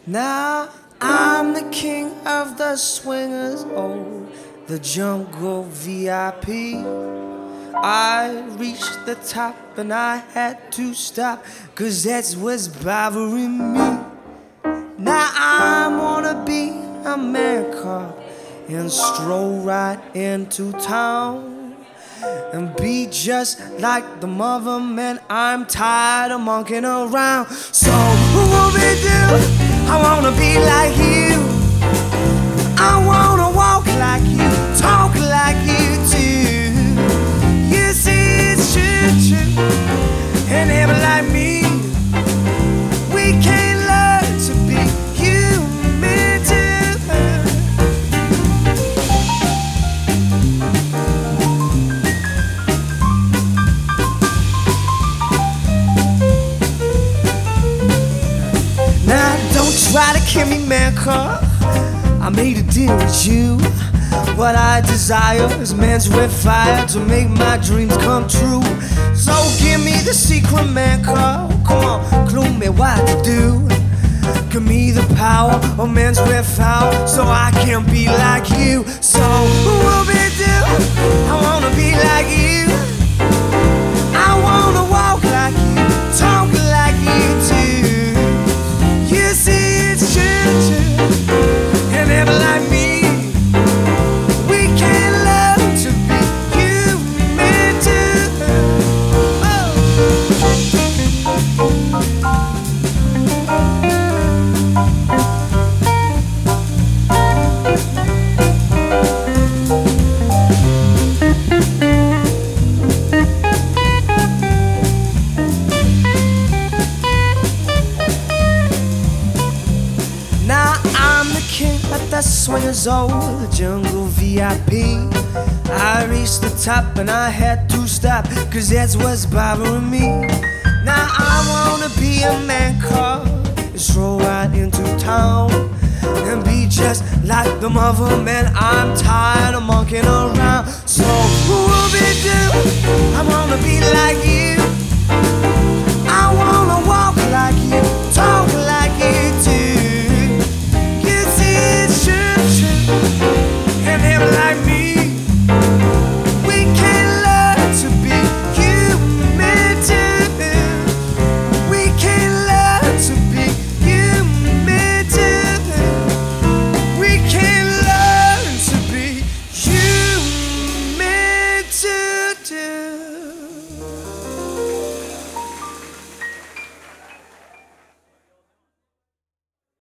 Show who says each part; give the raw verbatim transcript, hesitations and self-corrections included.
Speaker 1: Now I'm the king of the swingers, oh, the jungle V I P. I reached the top and I had to stop, cause that's what's bothering me. Now I wanna be a man cub and stroll right into town and be just like the mother man. I'm tired of monkeying around. So whoop-de-doo, I wanna be like you. I wanna walk like you, talk like you too. You see it's true, true, and never like me. We can't learn to be human too. Now don't try to kill me, man, cause I made a deal with you. What I desire is man's red fire to make my dreams come true. So give me the secret, man, call. Come on, clue me what to do. Give me the power of man's red fire so I can be like you. So whoop-de-doo, I wanna be like you. I wanna walk like you, talk like you too. You see it's true, true, and never like me. The swingers, oh, the jungle V I P. I reached the top and I had to stop, cause that's what's bothering me. Now I wanna be a man cub and stroll right into town and be just like the mother man. I'm tired of monkeying around. So whoop-de-doo, I wanna be like you.